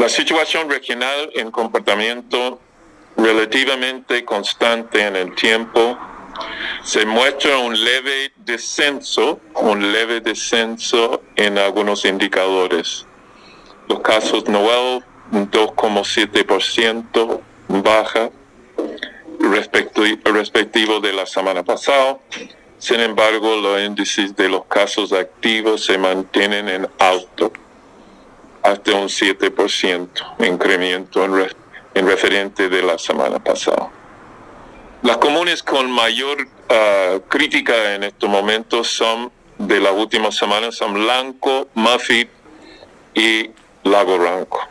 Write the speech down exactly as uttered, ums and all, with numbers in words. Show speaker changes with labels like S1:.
S1: La situación regional en comportamiento relativamente constante en el tiempo se muestra un leve descenso, un leve descenso en algunos indicadores. Los casos Noel, dos coma siete por ciento baja respecti- respectivo de la semana pasada. Sin embargo, los índices de los casos activos se mantienen en alto, hasta un siete por ciento incremento en, re- en referente de la semana pasada. Las comunes con mayor uh, crítica en estos momentos son, de las últimas semanas, son Blanco, Muffet y Lago Ranco.